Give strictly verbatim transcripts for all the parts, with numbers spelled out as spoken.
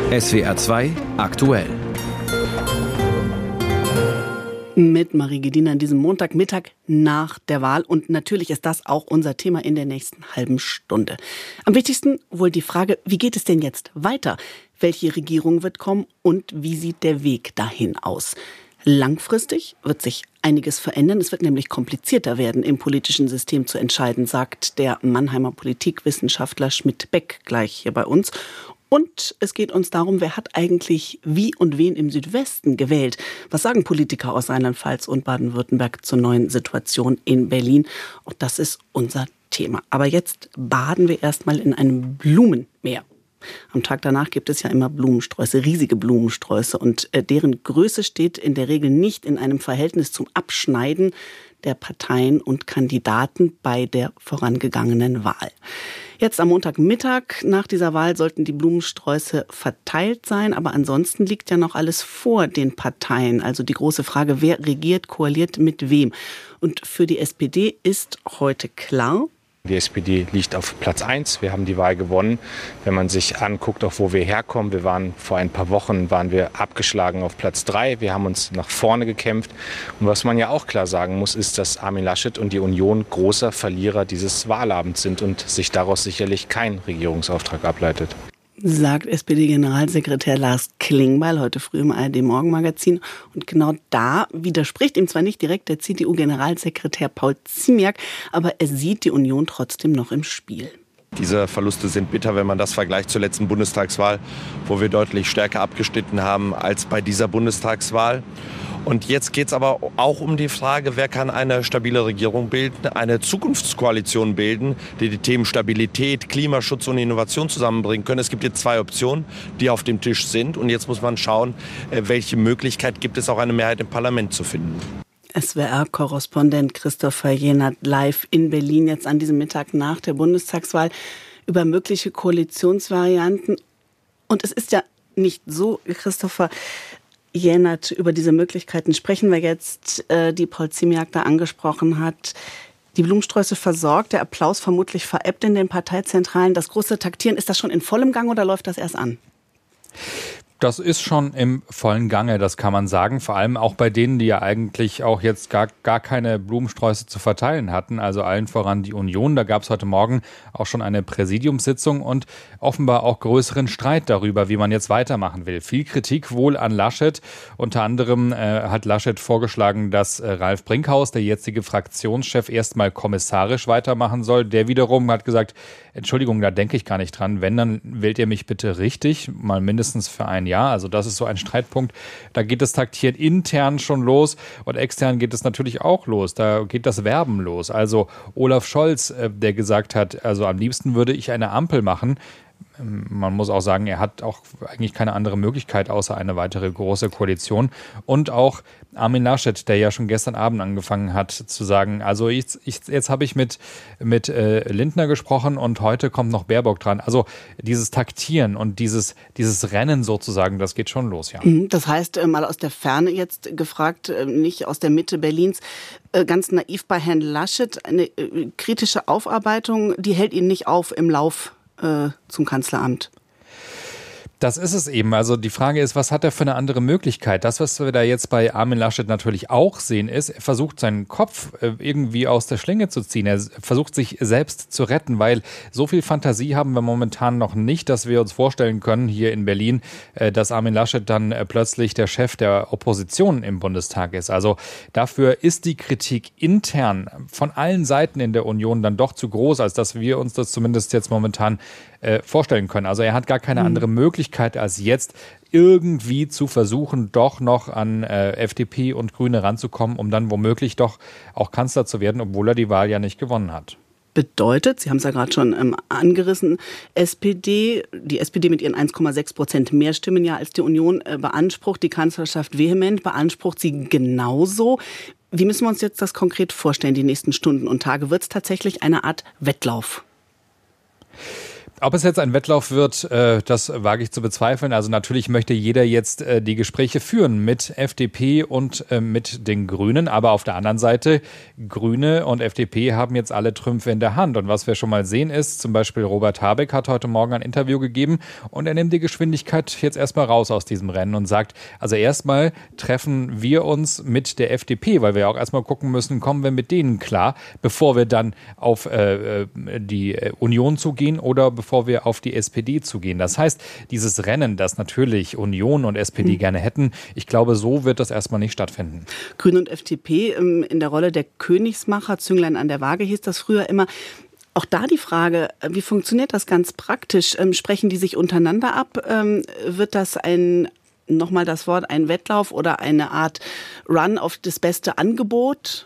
S W R zwei aktuell. Mit Marie Gedina an diesem Montagmittag nach der Wahl. Und natürlich ist das auch unser Thema in der nächsten halben Stunde. Am wichtigsten wohl die Frage, wie geht es denn jetzt weiter? Welche Regierung wird kommen und wie sieht der Weg dahin aus? Langfristig wird sich einiges verändern. Es wird nämlich komplizierter werden, im politischen System zu entscheiden, sagt der Mannheimer Politikwissenschaftler Schmidt-Beck gleich hier bei uns. Und es geht uns darum, wer hat eigentlich wie und wen im Südwesten gewählt? Was sagen Politiker aus Rheinland-Pfalz und Baden-Württemberg zur neuen Situation in Berlin? Und das ist unser Thema. Aber jetzt baden wir erstmal in einem Blumenmeer. Am Tag danach gibt es ja immer Blumensträuße, riesige Blumensträuße. Und deren Größe steht in der Regel nicht in einem Verhältnis zum Abschneiden der Parteien und Kandidaten bei der vorangegangenen Wahl. Jetzt am Montagmittag nach dieser Wahl sollten die Blumensträuße verteilt sein, aber ansonsten liegt ja noch alles vor den Parteien. Also die große Frage, wer regiert, koaliert mit wem? Und für die S P D ist heute klar: Die S P D liegt auf Platz eins. Wir haben die Wahl gewonnen. Wenn man sich anguckt, auch wo wir herkommen, wir waren vor ein paar Wochen waren wir abgeschlagen auf Platz drei. Wir haben uns nach vorne gekämpft. Und was man ja auch klar sagen muss, ist, dass Armin Laschet und die Union großer Verlierer dieses Wahlabends sind und sich daraus sicherlich kein Regierungsauftrag ableitet. Sagt S P D-Generalsekretär Lars Klingbeil heute früh im A R D-Morgenmagazin. Und genau da widerspricht ihm zwar nicht direkt der C D U-Generalsekretär Paul Ziemiak, aber er sieht die Union trotzdem noch im Spiel. Diese Verluste sind bitter, wenn man das vergleicht zur letzten Bundestagswahl, wo wir deutlich stärker abgeschnitten haben als bei dieser Bundestagswahl. Und jetzt geht es aber auch um die Frage, wer kann eine stabile Regierung bilden, eine Zukunftskoalition bilden, die die Themen Stabilität, Klimaschutz und Innovation zusammenbringen können. Es gibt jetzt zwei Optionen, die auf dem Tisch sind. Und jetzt muss man schauen, welche Möglichkeit gibt es, auch eine Mehrheit im Parlament zu finden. S W R-Korrespondent Christopher Jenert live in Berlin jetzt an diesem Mittag nach der Bundestagswahl über mögliche Koalitionsvarianten. Und es ist ja nicht so, Christopher Jenert, über diese Möglichkeiten sprechen wir jetzt, äh, die Paul Ziemiak da angesprochen hat. Die Blumensträuße versorgt, der Applaus vermutlich verebbt in den Parteizentralen. Das große Taktieren, ist das schon in vollem Gang oder läuft das erst an? Das ist schon im vollen Gange, das kann man sagen. Vor allem auch bei denen, die ja eigentlich auch jetzt gar, gar keine Blumensträuße zu verteilen hatten. Also allen voran die Union. Da gab es heute Morgen auch schon eine Präsidiumssitzung und offenbar auch größeren Streit darüber, wie man jetzt weitermachen will. Viel Kritik wohl an Laschet. Unter anderem äh, hat Laschet vorgeschlagen, dass äh, Ralf Brinkhaus, der jetzige Fraktionschef, erstmal kommissarisch weitermachen soll. Der wiederum hat gesagt, Entschuldigung, da denke ich gar nicht dran. Wenn, dann wählt ihr mich bitte richtig, mal mindestens für ein Jahr. Also das ist so ein Streitpunkt. Da geht das Taktieren intern schon los und extern geht es natürlich auch los. Da geht das Werben los. Also Olaf Scholz, der gesagt hat, also am liebsten würde ich eine Ampel machen. Man muss auch sagen, er hat auch eigentlich keine andere Möglichkeit, außer eine weitere große Koalition. Und auch Armin Laschet, der ja schon gestern Abend angefangen hat zu sagen, also ich, ich, jetzt habe ich mit, mit äh, Lindner gesprochen und heute kommt noch Baerbock dran. Also dieses Taktieren und dieses, dieses Rennen sozusagen, das geht schon los, ja. Das heißt, mal aus der Ferne jetzt gefragt, nicht aus der Mitte Berlins, ganz naiv bei Herrn Laschet, eine kritische Aufarbeitung, die hält ihn nicht auf im Lauf zum Kanzleramt. Das ist es eben. Also die Frage ist, was hat er für eine andere Möglichkeit? Das, was wir da jetzt bei Armin Laschet natürlich auch sehen, ist, er versucht seinen Kopf irgendwie aus der Schlinge zu ziehen. Er versucht sich selbst zu retten, weil so viel Fantasie haben wir momentan noch nicht, dass wir uns vorstellen können hier in Berlin, dass Armin Laschet dann plötzlich der Chef der Opposition im Bundestag ist. Also dafür ist die Kritik intern von allen Seiten in der Union dann doch zu groß, als dass wir uns das zumindest jetzt momentan äh, vorstellen können. Also er hat gar keine andere Möglichkeit als jetzt irgendwie zu versuchen, doch noch an äh, F D P und Grüne ranzukommen, um dann womöglich doch auch Kanzler zu werden, obwohl er die Wahl ja nicht gewonnen hat. Bedeutet, Sie haben es ja gerade schon ähm, angerissen, S P D, die S P D mit ihren eins Komma sechs Prozent mehr Stimmen ja als die Union äh, beansprucht die Kanzlerschaft vehement, beansprucht sie genauso. Wie müssen wir uns jetzt das konkret vorstellen, die nächsten Stunden und Tage? Wird es tatsächlich eine Art Wettlauf? Ob es jetzt ein Wettlauf wird, das wage ich zu bezweifeln. Also natürlich möchte jeder jetzt die Gespräche führen mit F D P und mit den Grünen. Aber auf der anderen Seite, Grüne und F D P haben jetzt alle Trümpfe in der Hand. Und was wir schon mal sehen ist, zum Beispiel Robert Habeck hat heute Morgen ein Interview gegeben und er nimmt die Geschwindigkeit jetzt erstmal raus aus diesem Rennen und sagt, also erstmal treffen wir uns mit der F D P, weil wir auch erstmal gucken müssen, kommen wir mit denen klar, bevor wir dann auf äh, die Union zugehen oder bevor bevor wir auf die S P D zugehen. Das heißt, dieses Rennen, das natürlich Union und S P D mhm. gerne hätten, ich glaube, so wird das erstmal nicht stattfinden. Grüne und F D P in der Rolle der Königsmacher, Zünglein an der Waage hieß das früher immer. Auch da die Frage, wie funktioniert das ganz praktisch? Sprechen die sich untereinander ab? Wird das ein, nochmal das Wort, ein Wettlauf oder eine Art Run auf das beste Angebot?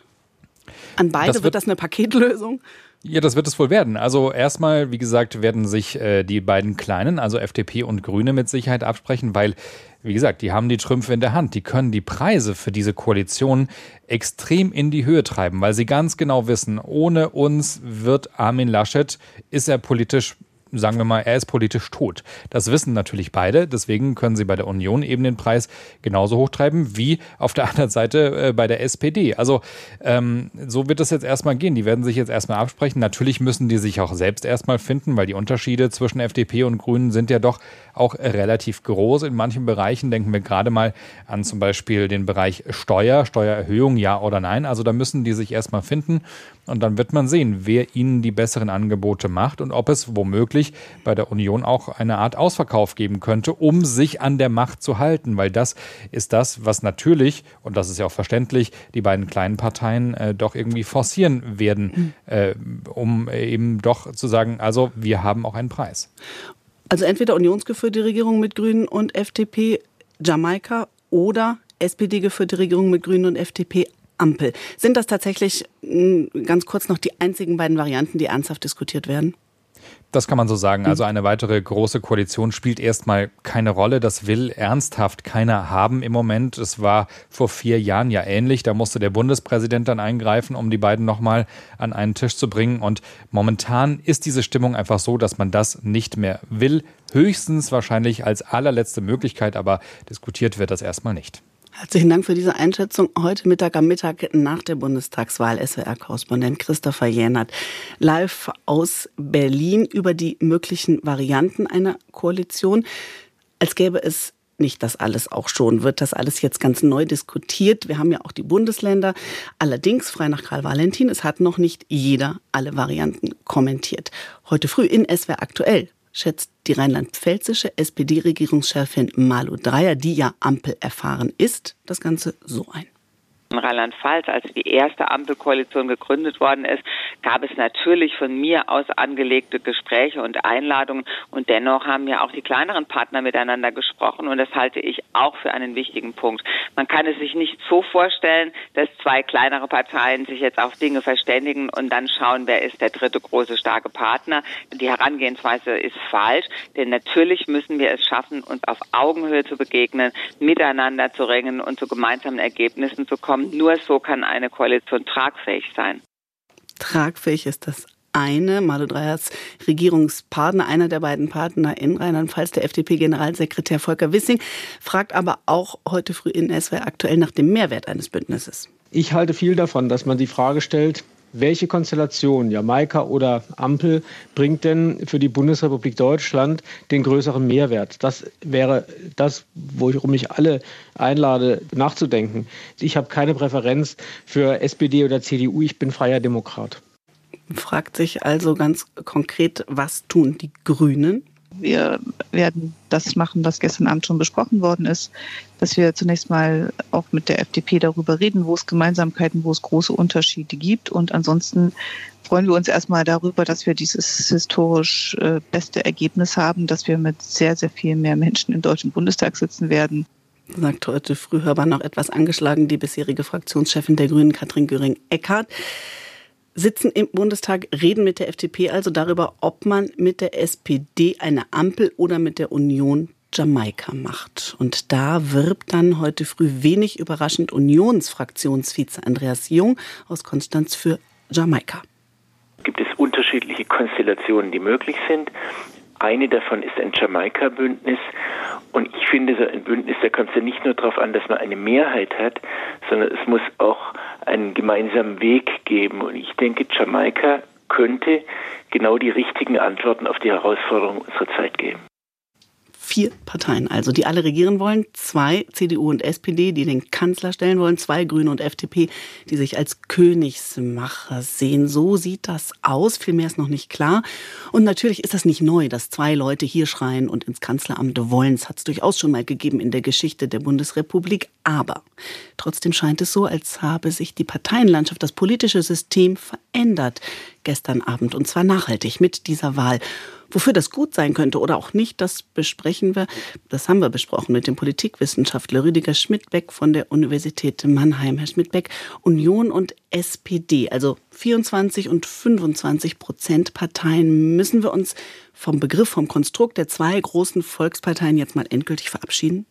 An beide das wird, wird das eine Paketlösung? Ja, das wird es wohl werden. Also erstmal, wie gesagt, werden sich äh, die beiden Kleinen, also F D P und Grüne, mit Sicherheit absprechen, weil, wie gesagt, die haben die Trümpfe in der Hand. Die können die Preise für diese Koalition extrem in die Höhe treiben, weil sie ganz genau wissen, ohne uns wird Armin Laschet, ist er politisch, sagen wir mal, er ist politisch tot. Das wissen natürlich beide, deswegen können sie bei der Union eben den Preis genauso hochtreiben wie auf der anderen Seite äh, bei der S P D. Also ähm, so wird es jetzt erstmal gehen. Die werden sich jetzt erstmal absprechen. Natürlich müssen die sich auch selbst erstmal finden, weil die Unterschiede zwischen F D P und Grünen sind ja doch auch relativ groß in manchen Bereichen. Denken wir gerade mal an zum Beispiel den Bereich Steuer, Steuererhöhung, ja oder nein. Also da müssen die sich erstmal finden und dann wird man sehen, wer ihnen die besseren Angebote macht und ob es womöglich bei der Union auch eine Art Ausverkauf geben könnte, um sich an der Macht zu halten, weil das ist das, was natürlich, und das ist ja auch verständlich, die beiden kleinen Parteien äh, doch irgendwie forcieren werden, äh, um eben doch zu sagen, also wir haben auch einen Preis. Also entweder unionsgeführte Regierung mit Grünen und F D P, Jamaika, oder S P D-geführte Regierung mit Grünen und F D P, Ampel. Sind das tatsächlich, ganz kurz noch, die einzigen beiden Varianten, die ernsthaft diskutiert werden? Das kann man so sagen. Also eine weitere große Koalition spielt erstmal keine Rolle. Das will ernsthaft keiner haben im Moment. Es war vor vier Jahren ja ähnlich. Da musste der Bundespräsident dann eingreifen, um die beiden nochmal an einen Tisch zu bringen. Und momentan ist diese Stimmung einfach so, dass man das nicht mehr will. Höchstens wahrscheinlich als allerletzte Möglichkeit, aber diskutiert wird das erstmal nicht. Herzlichen Dank für diese Einschätzung. Heute Mittag am Mittag nach der Bundestagswahl S W R-Korrespondent Christopher Jähnert live aus Berlin über die möglichen Varianten einer Koalition. Als gäbe es nicht das alles auch schon, wird das alles jetzt ganz neu diskutiert. Wir haben ja auch die Bundesländer. Allerdings, frei nach Karl Valentin, es hat noch nicht jeder alle Varianten kommentiert. Heute früh in S W R aktuell schätzt die rheinland-pfälzische S P D-Regierungschefin Malu Dreyer, die ja Ampel erfahren ist, das Ganze so ein. In Rheinland-Pfalz, als die erste Ampelkoalition gegründet worden ist, gab es natürlich von mir aus angelegte Gespräche und Einladungen. Und dennoch haben ja auch die kleineren Partner miteinander gesprochen. Und das halte ich auch für einen wichtigen Punkt. Man kann es sich nicht so vorstellen, dass zwei kleinere Parteien sich jetzt auf Dinge verständigen und dann schauen, wer ist der dritte große, starke Partner. Die Herangehensweise ist falsch. Denn natürlich müssen wir es schaffen, uns auf Augenhöhe zu begegnen, miteinander zu ringen und zu gemeinsamen Ergebnissen zu kommen. Nur so kann eine Koalition tragfähig sein. Tragfähig ist das eine. Malu Dreyers Regierungspartner, einer der beiden Partner in Rheinland-Pfalz, der F D P-Generalsekretär Volker Wissing, fragt aber auch heute früh in S W R aktuell nach dem Mehrwert eines Bündnisses. Ich halte viel davon, dass man die Frage stellt, welche Konstellation, Jamaika oder Ampel, bringt denn für die Bundesrepublik Deutschland den größeren Mehrwert? Das wäre das, worum ich alle einlade, nachzudenken. Ich habe keine Präferenz für S P D oder C D U, ich bin freier Demokrat. Fragt sich also ganz konkret, was tun die Grünen? Wir werden das machen, was gestern Abend schon besprochen worden ist, dass wir zunächst mal auch mit der F D P darüber reden, wo es Gemeinsamkeiten, wo es große Unterschiede gibt. Und ansonsten freuen wir uns erstmal darüber, dass wir dieses historisch äh, beste Ergebnis haben, dass wir mit sehr, sehr viel mehr Menschen im Deutschen Bundestag sitzen werden. Sagt heute früh hörbar noch etwas angeschlagen die bisherige Fraktionschefin der Grünen, Katrin Göring-Eckardt. Sitzen im Bundestag, reden mit der F D P also darüber, ob man mit der S P D eine Ampel oder mit der Union Jamaika macht. Und da wirbt dann heute früh wenig überraschend Unionsfraktionsvize Andreas Jung aus Konstanz für Jamaika. Gibt es unterschiedliche Konstellationen, die möglich sind. Eine davon ist ein Jamaika-Bündnis. Und ich finde, so ein Bündnis, da kommt es ja nicht nur darauf an, dass man eine Mehrheit hat, sondern es muss auch einen gemeinsamen Weg geben. Und ich denke, Jamaika könnte genau die richtigen Antworten auf die Herausforderungen unserer Zeit geben. Vier Parteien also, die alle regieren wollen. Zwei, C D U und S P D, die den Kanzler stellen wollen. Zwei, Grüne und F D P, die sich als Königsmacher sehen. So sieht das aus. Viel mehr ist noch nicht klar. Und natürlich ist das nicht neu, dass zwei Leute hier schreien und ins Kanzleramt wollen. Es hat es durchaus schon mal gegeben in der Geschichte der Bundesrepublik. Aber trotzdem scheint es so, als habe sich die Parteienlandschaft, das politische System verändert gestern Abend. Und zwar nachhaltig mit dieser Wahl. Wofür das gut sein könnte oder auch nicht, das besprechen wir. Das haben wir besprochen mit dem Politikwissenschaftler Rüdiger Schmidbeck von der Universität Mannheim. Herr Schmidbeck, Union und S P D, also vierundzwanzig und fünfundzwanzig Prozent Parteien. Müssen wir uns vom Begriff, vom Konstrukt der zwei großen Volksparteien jetzt mal endgültig verabschieden?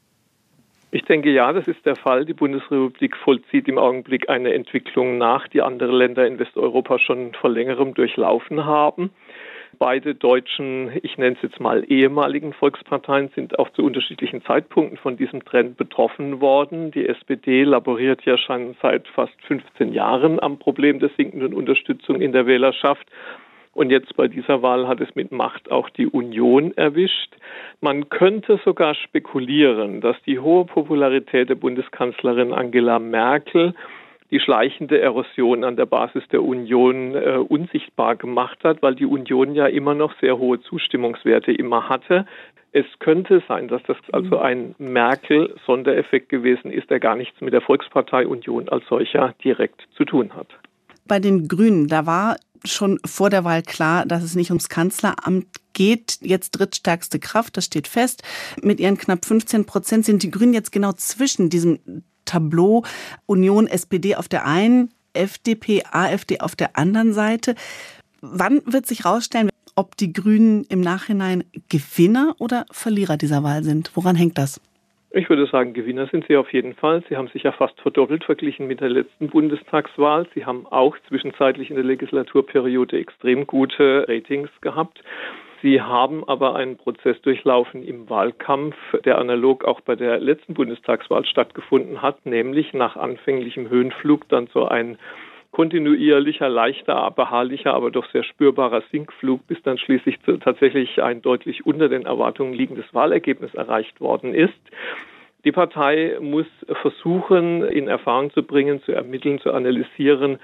Ich denke, ja, das ist der Fall. Die Bundesrepublik vollzieht im Augenblick eine Entwicklung nach, die andere Länder in Westeuropa schon vor längerem durchlaufen haben. Beide deutschen, ich nenne es jetzt mal ehemaligen Volksparteien, sind auch zu unterschiedlichen Zeitpunkten von diesem Trend betroffen worden. Die S P D laboriert ja schon seit fast fünfzehn Jahren am Problem der sinkenden Unterstützung in der Wählerschaft. Und jetzt bei dieser Wahl hat es mit Macht auch die Union erwischt. Man könnte sogar spekulieren, dass die hohe Popularität der Bundeskanzlerin Angela Merkel die schleichende Erosion an der Basis der Union äh, unsichtbar gemacht hat, weil die Union ja immer noch sehr hohe Zustimmungswerte immer hatte. Es könnte sein, dass das also ein Merkel-Sondereffekt gewesen ist, der gar nichts mit der Volkspartei Union als solcher direkt zu tun hat. Bei den Grünen, da war schon vor der Wahl klar, dass es nicht ums Kanzleramt geht. Jetzt drittstärkste Kraft, das steht fest. Mit ihren knapp fünfzehn Prozent sind die Grünen jetzt genau zwischen diesem Tableau Union, S P D auf der einen, F D P, AfD auf der anderen Seite. Wann wird sich herausstellen, ob die Grünen im Nachhinein Gewinner oder Verlierer dieser Wahl sind? Woran hängt das? Ich würde sagen, Gewinner sind sie auf jeden Fall. Sie haben sich ja fast verdoppelt verglichen mit der letzten Bundestagswahl. Sie haben auch zwischenzeitlich in der Legislaturperiode extrem gute Ratings gehabt. Sie haben aber einen Prozess durchlaufen im Wahlkampf, der analog auch bei der letzten Bundestagswahl stattgefunden hat, nämlich nach anfänglichem Höhenflug dann so ein kontinuierlicher, leichter, beharrlicher, aber doch sehr spürbarer Sinkflug, bis dann schließlich tatsächlich ein deutlich unter den Erwartungen liegendes Wahlergebnis erreicht worden ist. Die Partei muss versuchen, in Erfahrung zu bringen, zu ermitteln, zu analysieren,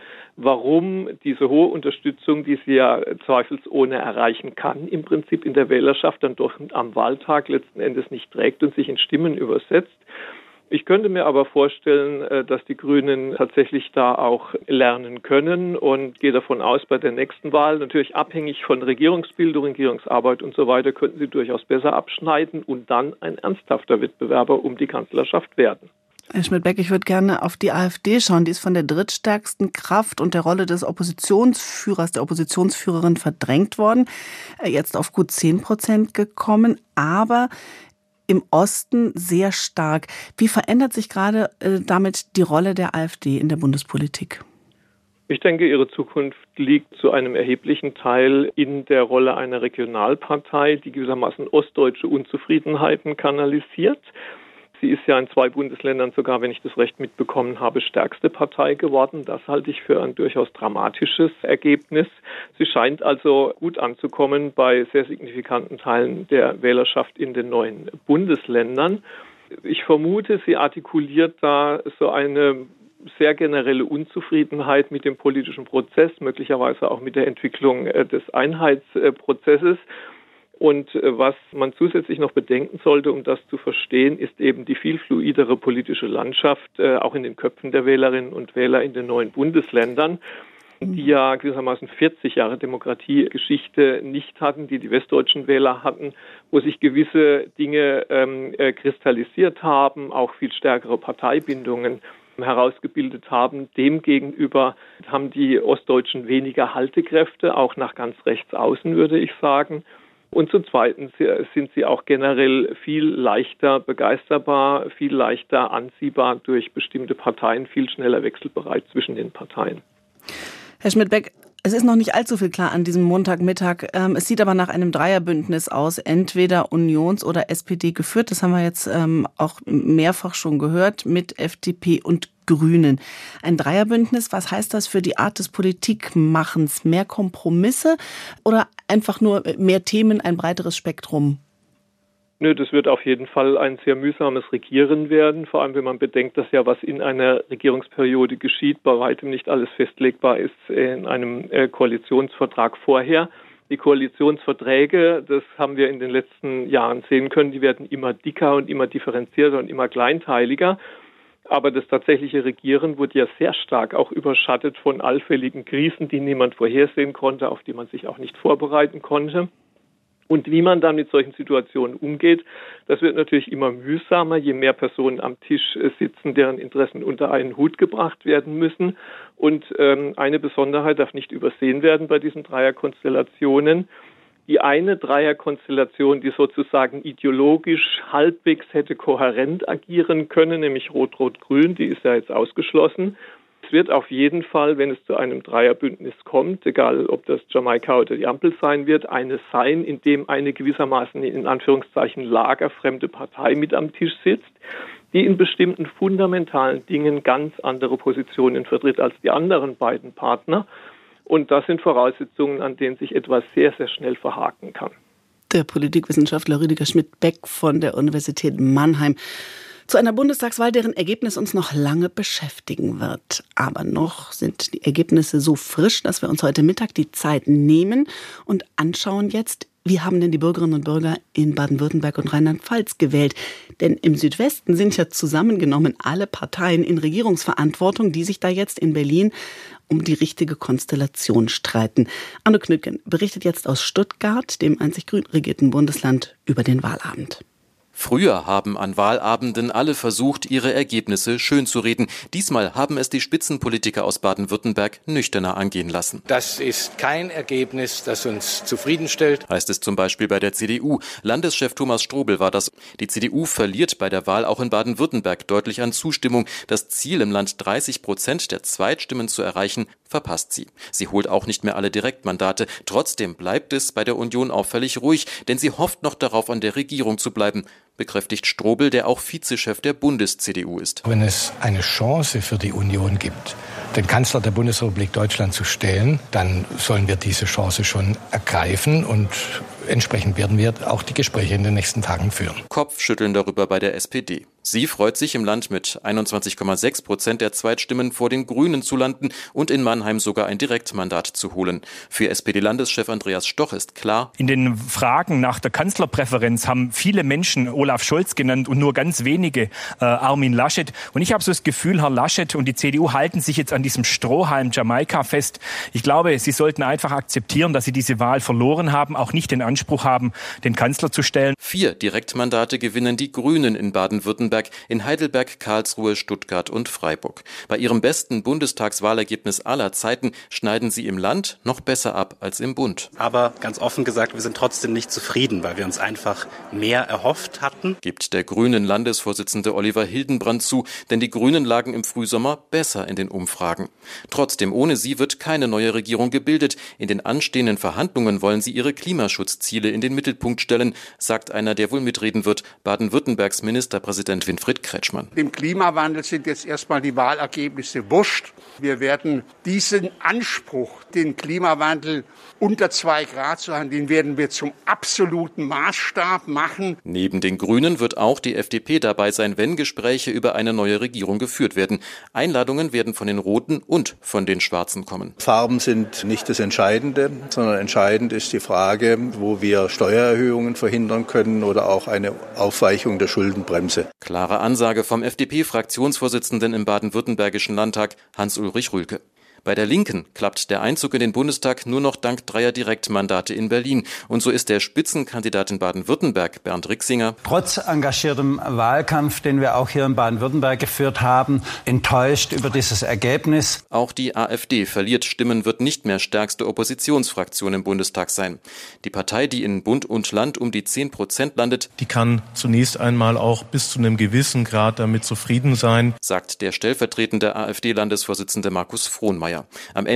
warum diese hohe Unterstützung, die sie ja zweifelsohne erreichen kann, im Prinzip in der Wählerschaft dann doch am Wahltag letzten Endes nicht trägt und sich in Stimmen übersetzt. Ich könnte mir aber vorstellen, dass die Grünen tatsächlich da auch lernen können und gehe davon aus, bei der nächsten Wahl, natürlich abhängig von Regierungsbildung, Regierungsarbeit und so weiter, könnten sie durchaus besser abschneiden und dann ein ernsthafter Wettbewerber um die Kanzlerschaft werden. Herr Schmidbeck, ich würde gerne auf die AfD schauen. Die ist von der drittstärksten Kraft und der Rolle des Oppositionsführers, der Oppositionsführerin verdrängt worden. Jetzt auf gut zehn Prozent gekommen, aber im Osten sehr stark. Wie verändert sich gerade äh, damit die Rolle der AfD in der Bundespolitik? Ich denke, ihre Zukunft liegt zu einem erheblichen Teil in der Rolle einer Regionalpartei, die gewissermaßen ostdeutsche Unzufriedenheiten kanalisiert. Sie ist ja in zwei Bundesländern sogar, wenn ich das recht mitbekommen habe, stärkste Partei geworden. Das halte ich für ein durchaus dramatisches Ergebnis. Sie scheint also gut anzukommen bei sehr signifikanten Teilen der Wählerschaft in den neuen Bundesländern. Ich vermute, sie artikuliert da so eine sehr generelle Unzufriedenheit mit dem politischen Prozess, möglicherweise auch mit der Entwicklung des Einheitsprozesses. Und was man zusätzlich noch bedenken sollte, um das zu verstehen, ist eben die viel fluidere politische Landschaft, äh, auch in den Köpfen der Wählerinnen und Wähler in den neuen Bundesländern, die ja gewissermaßen vierzig Jahre Demokratiegeschichte nicht hatten, die die westdeutschen Wähler hatten, wo sich gewisse Dinge ähm, äh, kristallisiert haben, auch viel stärkere Parteibindungen herausgebildet haben. Demgegenüber haben die Ostdeutschen weniger Haltekräfte, auch nach ganz rechts außen, würde ich sagen. Und zum Zweiten sind sie auch generell viel leichter begeisterbar, viel leichter anziehbar durch bestimmte Parteien, viel schneller wechselbereit zwischen den Parteien. Herr Schmidbeck, Es ist noch nicht allzu viel klar an diesem Montagmittag. Ähm, es sieht aber nach einem Dreierbündnis aus, entweder Unions- oder S P D geführt. Das haben wir jetzt ähm, auch mehrfach schon gehört, mit F D P und Grünen. Ein Dreierbündnis, was heißt das für die Art des Politikmachens? Mehr Kompromisse oder einfach nur mehr Themen, ein breiteres Spektrum? Nö, das wird auf jeden Fall ein sehr mühsames Regieren werden, vor allem wenn man bedenkt, dass ja was in einer Regierungsperiode geschieht, bei weitem nicht alles festlegbar ist in einem äh, Koalitionsvertrag vorher. Die Koalitionsverträge, das haben wir in den letzten Jahren sehen können, die werden immer dicker und immer differenzierter und immer kleinteiliger. Aber das tatsächliche Regieren wurde ja sehr stark auch überschattet von allfälligen Krisen, die niemand vorhersehen konnte, auf die man sich auch nicht vorbereiten konnte. Und wie man dann mit solchen Situationen umgeht, das wird natürlich immer mühsamer, je mehr Personen am Tisch sitzen, deren Interessen unter einen Hut gebracht werden müssen. Und ähm, eine Besonderheit darf nicht übersehen werden bei diesen Dreierkonstellationen. Die eine Dreierkonstellation, die sozusagen ideologisch halbwegs hätte kohärent agieren können, nämlich Rot-Rot-Grün, die ist ja jetzt ausgeschlossen. Es wird auf jeden Fall, wenn es zu einem Dreierbündnis kommt, egal ob das Jamaika oder die Ampel sein wird, eine sein, in dem eine gewissermaßen in Anführungszeichen lagerfremde Partei mit am Tisch sitzt, die in bestimmten fundamentalen Dingen ganz andere Positionen vertritt als die anderen beiden Partner. Und das sind Voraussetzungen, an denen sich etwas sehr, sehr schnell verhaken kann. Der Politikwissenschaftler Rüdiger Schmidt-Beck von der Universität Mannheim. Zu einer Bundestagswahl, deren Ergebnis uns noch lange beschäftigen wird. Aber noch sind die Ergebnisse so frisch, dass wir uns heute Mittag die Zeit nehmen und anschauen jetzt, wie haben denn die Bürgerinnen und Bürger in Baden-Württemberg und Rheinland-Pfalz gewählt? Denn im Südwesten sind ja zusammengenommen alle Parteien in Regierungsverantwortung, die sich da jetzt in Berlin um die richtige Konstellation streiten. Anne Knüttgen berichtet jetzt aus Stuttgart, dem einzig grün regierten Bundesland, über den Wahlabend. Früher haben an Wahlabenden alle versucht, ihre Ergebnisse schönzureden. Diesmal haben es die Spitzenpolitiker aus Baden-Württemberg nüchterner angehen lassen. Das ist kein Ergebnis, das uns zufriedenstellt. Heißt es zum Beispiel bei der C D U. Landeschef Thomas Strobel war das. Die C D U verliert bei der Wahl auch in Baden-Württemberg deutlich an Zustimmung. Das Ziel, im Land dreißig Prozent der Zweitstimmen zu erreichen, verpasst sie. Sie holt auch nicht mehr alle Direktmandate. Trotzdem bleibt es bei der Union auffällig ruhig, denn sie hofft noch darauf, an der Regierung zu bleiben, bekräftigt Strobel, der auch Vizechef der Bundes-C D U ist. Wenn es eine Chance für die Union gibt, den Kanzler der Bundesrepublik Deutschland zu stellen, dann sollen wir diese Chance schon ergreifen und entsprechend werden wir auch die Gespräche in den nächsten Tagen führen. Kopfschütteln darüber bei der S P D. Sie freut sich, im Land mit einundzwanzig Komma sechs Prozent der Zweitstimmen vor den Grünen zu landen und in Mannheim sogar ein Direktmandat zu holen. Für S P D-Landeschef Andreas Stoch ist klar: In den Fragen nach der Kanzlerpräferenz haben viele Menschen Olaf Scholz genannt und nur ganz wenige äh, Armin Laschet. Und ich habe so das Gefühl, Herr Laschet und die C D U halten sich jetzt an diesem Strohhalm Jamaika fest. Ich glaube, sie sollten einfach akzeptieren, dass sie diese Wahl verloren haben, auch nicht den Anspruch haben, den Kanzler zu stellen. Vier Direktmandate gewinnen die Grünen in Baden-Württemberg, in Heidelberg, Karlsruhe, Stuttgart und Freiburg. Bei ihrem besten Bundestagswahlergebnis aller Zeiten schneiden sie im Land noch besser ab als im Bund. Aber ganz offen gesagt, wir sind trotzdem nicht zufrieden, weil wir uns einfach mehr erhofft hatten. Gibt der Grünen Landesvorsitzende Oliver Hildenbrand zu, denn die Grünen lagen im Frühsommer besser in den Umfragen. Trotzdem, ohne sie wird keine neue Regierung gebildet. In den anstehenden Verhandlungen wollen sie ihre Klimaschutzziele in den Mittelpunkt stellen, sagt einer, der wohl mitreden wird, Baden-Württembergs Ministerpräsident Winfried Kretschmann. Dem Klimawandel sind jetzt erstmal die Wahlergebnisse wurscht. Wir werden diesen Anspruch, den Klimawandel unter zwei Grad zu haben, den werden wir zum absoluten Maßstab machen. Neben den Grünen wird auch die F D P dabei sein, wenn Gespräche über eine neue Regierung geführt werden. Einladungen werden von den Roten und von den Schwarzen kommen. Farben sind nicht das Entscheidende, sondern entscheidend ist die Frage, wo wir Steuererhöhungen verhindern können oder auch eine Aufweichung der Schuldenbremse. Klare Ansage vom F D P-Fraktionsvorsitzenden im baden-württembergischen Landtag, Hans-Ulrich Rühlke. Bei der Linken klappt der Einzug in den Bundestag nur noch dank dreier Direktmandate in Berlin. Und so ist der Spitzenkandidat in Baden-Württemberg, Bernd Rixinger, trotz engagiertem Wahlkampf, den wir auch hier in Baden-Württemberg geführt haben, enttäuscht über dieses Ergebnis. Auch die AfD verliert Stimmen, wird nicht mehr stärkste Oppositionsfraktion im Bundestag sein. Die Partei, die in Bund und Land um die zehn Prozent landet, die kann zunächst einmal auch bis zu einem gewissen Grad damit zufrieden sein, sagt der stellvertretende AfD-Landesvorsitzende Markus Frohnmeier. Am Ende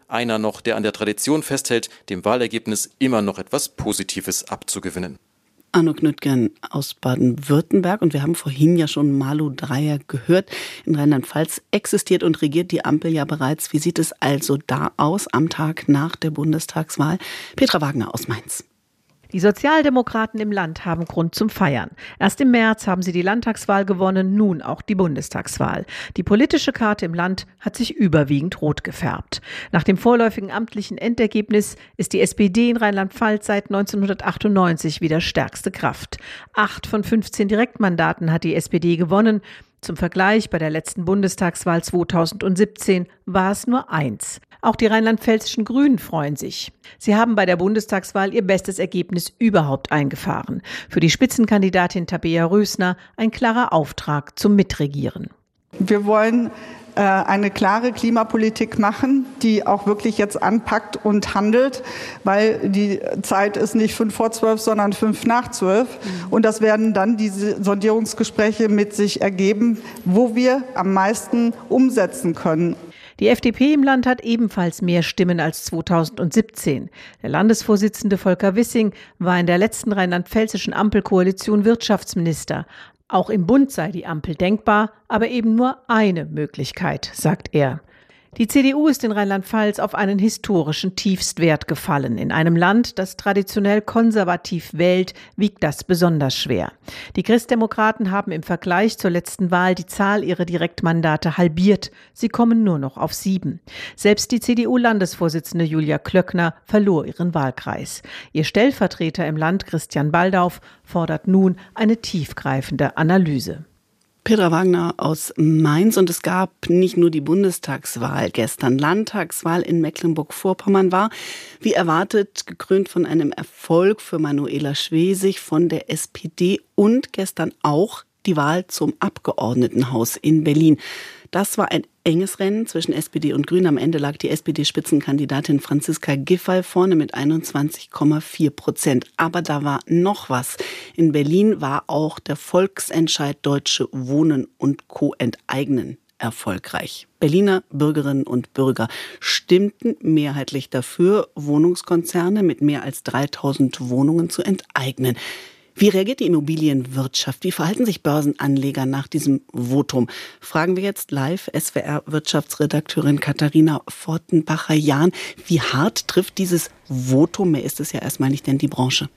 einer noch, der an der Tradition festhält, dem Wahlergebnis immer noch etwas Positives abzugewinnen. Arno Knüttgen aus Baden-Württemberg. Und wir haben vorhin ja schon Malu Dreyer gehört. In Rheinland-Pfalz existiert und regiert die Ampel ja bereits. Wie sieht es also da aus am Tag nach der Bundestagswahl? Petra Wagner aus Mainz. Die Sozialdemokraten im Land haben Grund zum Feiern. Erst im März haben sie die Landtagswahl gewonnen, nun auch die Bundestagswahl. Die politische Karte im Land hat sich überwiegend rot gefärbt. Nach dem vorläufigen amtlichen Endergebnis ist die S P D in Rheinland-Pfalz seit neunzehnhundertachtundneunzig wieder stärkste Kraft. Acht von fünfzehn Direktmandaten hat die S P D gewonnen. Zum Vergleich, bei der letzten Bundestagswahl zweitausendsiebzehn war es nur eins. Auch die rheinland-pfälzischen Grünen freuen sich. Sie haben bei der Bundestagswahl ihr bestes Ergebnis überhaupt eingefahren. Für die Spitzenkandidatin Tabea Rösner ein klarer Auftrag zum Mitregieren. Wir wollen äh, eine klare Klimapolitik machen, die auch wirklich jetzt anpackt und handelt, weil die Zeit ist nicht fünf vor zwölf, sondern fünf nach zwölf. Mhm. Und das werden dann diese Sondierungsgespräche mit sich ergeben, wo wir am meisten umsetzen können. Die F D P im Land hat ebenfalls mehr Stimmen als zweitausendsiebzehn. Der Landesvorsitzende Volker Wissing war in der letzten rheinland-pfälzischen Ampelkoalition Wirtschaftsminister. Auch im Bund sei die Ampel denkbar, aber eben nur eine Möglichkeit, sagt er. Die C D U ist in Rheinland-Pfalz auf einen historischen Tiefstwert gefallen. In einem Land, das traditionell konservativ wählt, wiegt das besonders schwer. Die Christdemokraten haben im Vergleich zur letzten Wahl die Zahl ihrer Direktmandate halbiert. Sie kommen nur noch auf sieben. Selbst die C D U-Landesvorsitzende Julia Klöckner verlor ihren Wahlkreis. Ihr Stellvertreter im Land, Christian Baldauf, fordert nun eine tiefgreifende Analyse. Petra Wagner aus Mainz. Und es gab nicht nur die Bundestagswahl gestern. Landtagswahl in Mecklenburg-Vorpommern war, wie erwartet, gekrönt von einem Erfolg für Manuela Schwesig von der S P D und gestern auch die Wahl zum Abgeordnetenhaus in Berlin. Das war ein enges Rennen zwischen S P D und Grünen. Am Ende lag die S P D-Spitzenkandidatin Franziska Giffey vorne mit einundzwanzig Komma vier Prozent. Aber da war noch was. In Berlin war auch der Volksentscheid Deutsche Wohnen und Co. enteignen erfolgreich. Berliner Bürgerinnen und Bürger stimmten mehrheitlich dafür, Wohnungskonzerne mit mehr als dreitausend Wohnungen zu enteignen. Wie reagiert die Immobilienwirtschaft? Wie verhalten sich Börsenanleger nach diesem Votum? Fragen wir jetzt live S W R-Wirtschaftsredakteurin Katharina Fortenbacher-Jahn. Wie hart trifft dieses Votum, mehr ist es ja erstmal nicht, denn die Branche?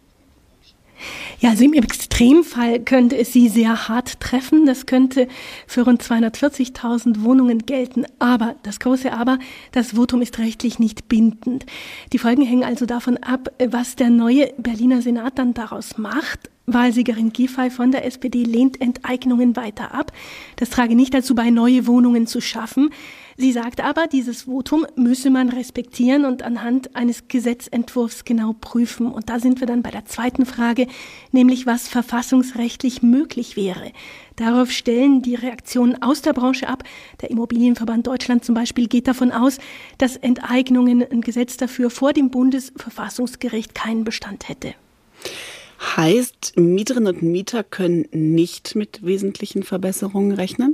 Ja, also im Extremfall könnte es sie sehr hart treffen. Das könnte für rund zweihundertvierzigtausend Wohnungen gelten. Aber, das große Aber, das Votum ist rechtlich nicht bindend. Die Folgen hängen also davon ab, was der neue Berliner Senat dann daraus macht. Wahlsiegerin Giffey von der S P D lehnt Enteignungen weiter ab. Das trage nicht dazu bei, neue Wohnungen zu schaffen. Sie sagt aber, dieses Votum müsse man respektieren und anhand eines Gesetzentwurfs genau prüfen. Und da sind wir dann bei der zweiten Frage, nämlich was verfassungsrechtlich möglich wäre. Darauf stellen die Reaktionen aus der Branche ab. Der Immobilienverband Deutschland zum Beispiel geht davon aus, dass Enteignungen, ein Gesetz dafür, vor dem Bundesverfassungsgericht keinen Bestand hätte. Heißt, Mieterinnen und Mieter können nicht mit wesentlichen Verbesserungen rechnen?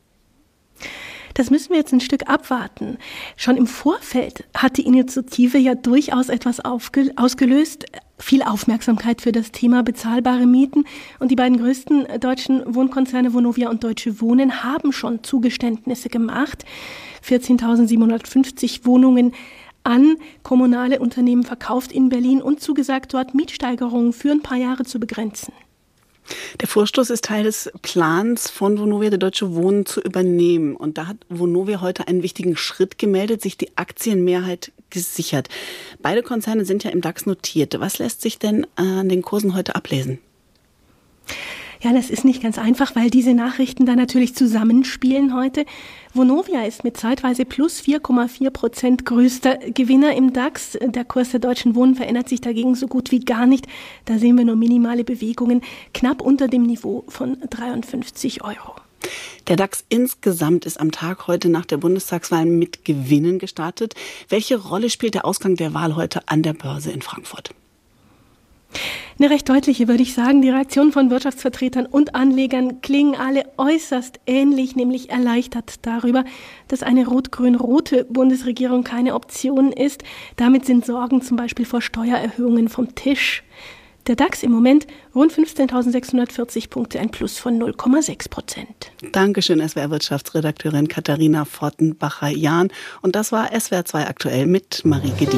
Das müssen wir jetzt ein Stück abwarten. Schon im Vorfeld hat die Initiative ja durchaus etwas aufge- ausgelöst. Viel Aufmerksamkeit für das Thema bezahlbare Mieten. Und die beiden größten deutschen Wohnkonzerne Vonovia und Deutsche Wohnen haben schon Zugeständnisse gemacht. vierzehntausendsiebenhundertfünfzig Wohnungen an kommunale Unternehmen verkauft in Berlin und zugesagt, dort Mietsteigerungen für ein paar Jahre zu begrenzen. Der Vorstoß ist Teil des Plans von Vonovia, der Deutsche Wohnen zu übernehmen. Und da hat Vonovia heute einen wichtigen Schritt gemeldet, sich die Aktienmehrheit gesichert. Beide Konzerne sind ja im DAX notiert. Was lässt sich denn an den Kursen heute ablesen? Ja, das ist nicht ganz einfach, weil diese Nachrichten da natürlich zusammenspielen heute. Vonovia ist mit zeitweise plus vier Komma vier Prozent größter Gewinner im DAX. Der Kurs der Deutschen Wohnen verändert sich dagegen so gut wie gar nicht. Da sehen wir nur minimale Bewegungen, knapp unter dem Niveau von dreiundfünfzig Euro. Der DAX insgesamt ist am Tag heute nach der Bundestagswahl mit Gewinnen gestartet. Welche Rolle spielt der Ausgang der Wahl heute an der Börse in Frankfurt? Eine recht deutliche, würde ich sagen. Die Reaktionen von Wirtschaftsvertretern und Anlegern klingen alle äußerst ähnlich, nämlich erleichtert darüber, dass eine rot-grün-rote Bundesregierung keine Option ist. Damit sind Sorgen zum Beispiel vor Steuererhöhungen vom Tisch. Der DAX im Moment rund fünfzehntausendsechshundertvierzig Punkte, ein Plus von null Komma sechs Prozent. Dankeschön, S W R-Wirtschaftsredakteurin Katharina Fortenbacher-Jahn. Und das war S W R zwei aktuell mit Marie Gedin.